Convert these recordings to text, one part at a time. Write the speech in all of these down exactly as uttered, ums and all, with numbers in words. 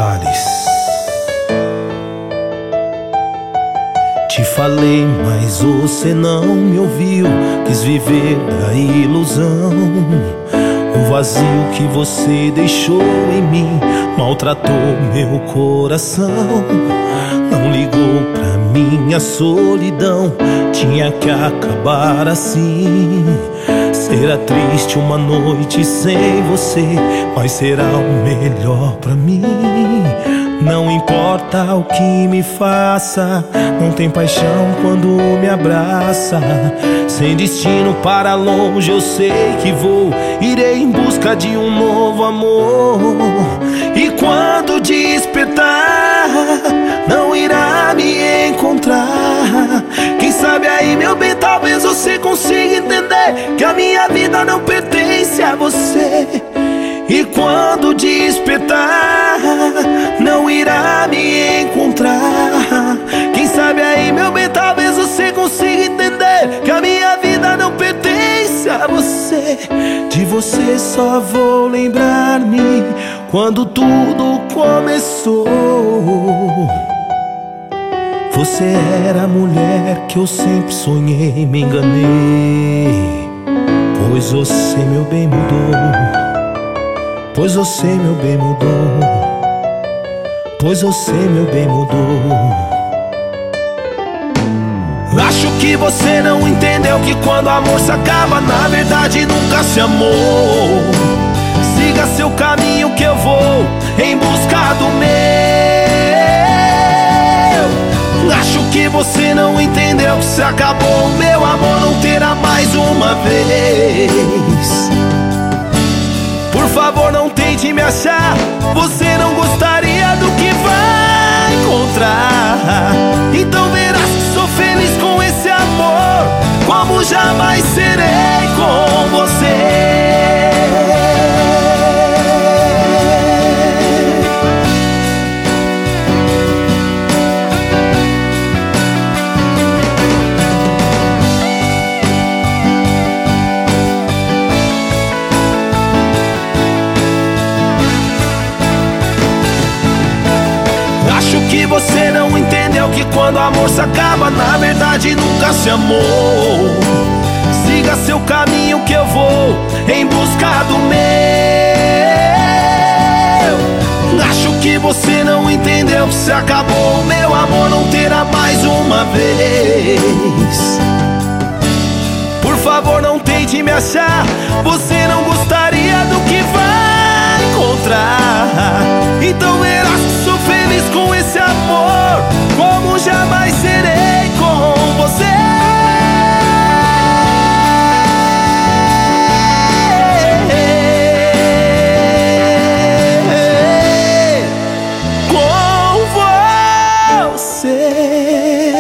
detalhes. Te falei, mas você não me ouviu. Quis viver da ilusão. O vazio que você deixou em mim maltratou meu coração. Não ligou pra minha solidão, tinha que acabar assim. Será triste uma noite sem você, mas será o melhor pra mim. Não importa o que me faça, não tem paixão quando me abraça. Sem destino para longe eu sei que vou, irei em busca de um novo amor. E quando despertar, não irá me encontrar. Quem sabe aí, meu bem, talvez você consiga entender que a minha vida não pertence a você. E quando despertar, não irá me encontrar. Quem sabe aí, meu bem, talvez você consiga entender que a minha vida não pertence a você. De você só vou lembrar-me quando tudo começou. Você era a mulher que eu sempre sonhei, me enganei. Pois você, meu bem, mudou. Pois você, meu bem, mudou. Pois você, meu bem, mudou. Acho que você não entendeu que quando o amor se acaba, na verdade nunca se amou. Siga seu caminho que eu vou em busca do meu. Acho que você não entendeu que se acabou, o meu amor não terá mais uma vez. Por favor, não tente me achar, você não gostaria do que vai encontrar. Então verás que sou feliz com esse amor, como jamais serei com você. Que você não entendeu que quando o amor se acaba, na verdade nunca se amou. Siga seu caminho que eu vou em busca do meu. Acho que você não entendeu que se acabou, o meu amor não terá mais uma vez. Por favor, não tente me achar, você não gostaria do que vai encontrar. Então verás que sou feliz com esse amor, como jamais serei com você. Com você.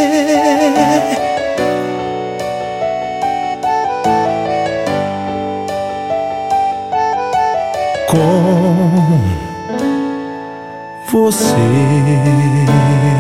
Com você.